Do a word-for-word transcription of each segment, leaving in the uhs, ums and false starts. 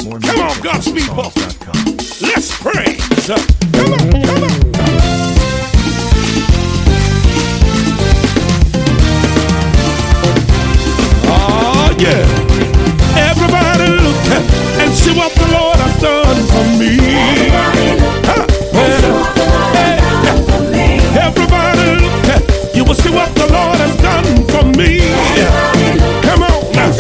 Come on, God's people. Let's praise. Come on, come on. Oh, yeah. Everybody look and see what the Lord has done for me. Huh? Hey, everybody look, you will see what the Lord has done for me. Come on now.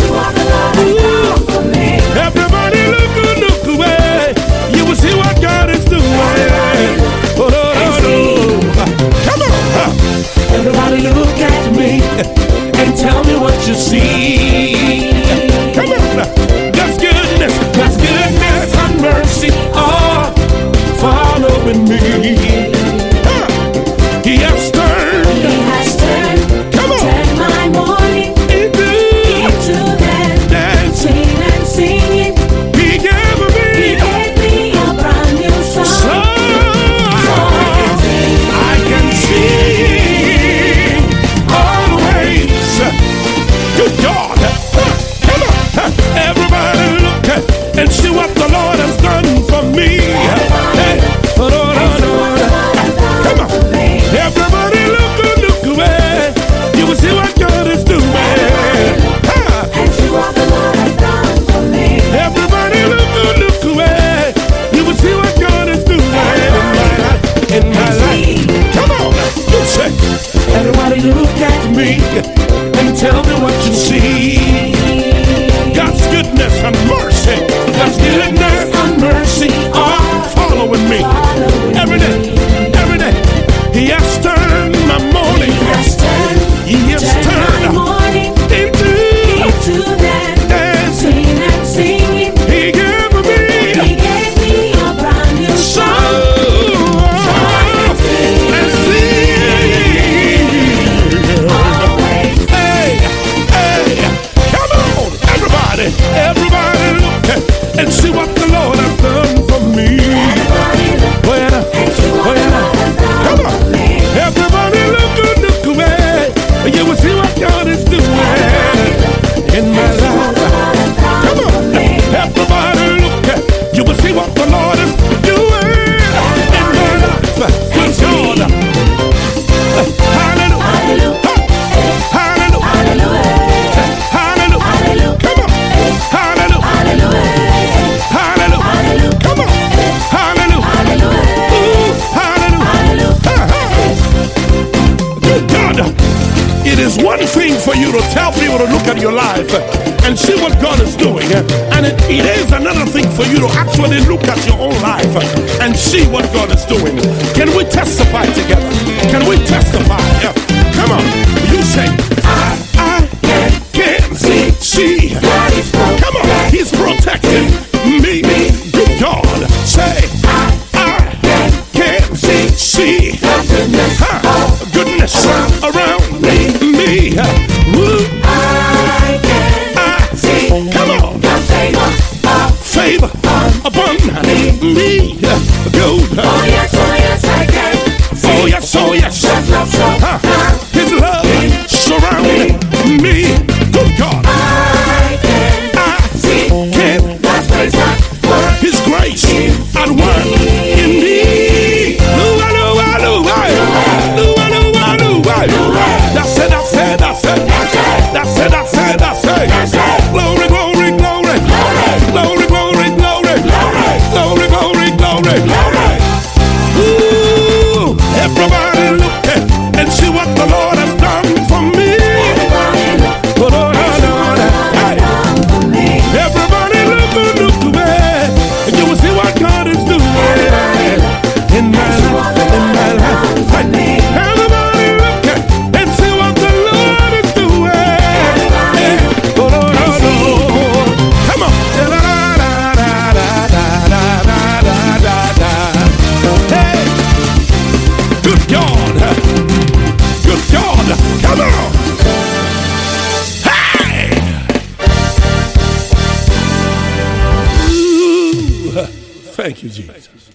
Everybody look, look away. You will see what God is doing. Oh, no, no, no. Come on. Huh? Everybody look at me and tell me what you see. Come on now. God's goodness, God's goodness and mercy are following me. Huh. He has turned, He has turned, come on, turned my morning into, into dancing and singing. He gave me, He gave me a brand new song. So, so I can sing always. Good God. Come on. Everybody look and see what the Lord has done for me. Hey. Oh, no, no, no. Come on. Everybody look, look away. You will see what God is doing. Ah. And see what the Lord has done for me. Everybody look, look away. You will see what God is doing in my life. In my life. Come on. You say, everybody look at me and tell me what you see. God's goodness and mercy, God's goodness and mercy are following me every day, every day. He has turned my morning, He has turned, He has turned my morning into, into dancing and singing. He gave me, He gave me a brand new song. So I can sing always. Hey, hey, come on, everybody, everybody look and see what the Lord has done for me. Well, well, come on, everybody look, look away. You will see what God is doing in my life. Come on, everybody look, you will see what the Lord is doing in my life. Good God. Hallelujah. Hallelujah. Hallelujah. Come on. Hallelujah. Hallelujah. Come on. Hallelujah. Ooh, hallelujah. Uh-huh. Good God. It is one thing for you to tell people to look at your life and see what God is doing. And it, it is another thing for you to actually look at your own life and see what God is doing. Can we testify together? Can we testify? Come on. You say, I, I can see, see. Come on. He's protecting me. Good God. Say, I, I can see, see. Huh. Goodness around me. me. Woo. I can I, see. Come on. Favor upon me. me. Good. Oh yes, oh yes, I can see. Oh yes, oh yes. God's love so huh. His love surrounding me. Good God. I can I see. can God's grace at work. His grace at work in me. Lua, lua, lua. Lua, lua, lua. That's it, that's it, that's it. That's it, that's it, that's it. Glory, glory, glory. Glory, glory, glory. Glory, glory, glory. Ooh, everybody look and see what the Lord has done for me. Oh, Lord, Lord, hey. Everybody look, look away, and you will see what God is doing in my life, in my life. Hey. Everybody look and see what the Lord is doing. Hey. Oh, Lord, Lord, Lord. Come on. Hey. Good God. Good God. Come on. Hey. Ooh. Thank you, Jesus.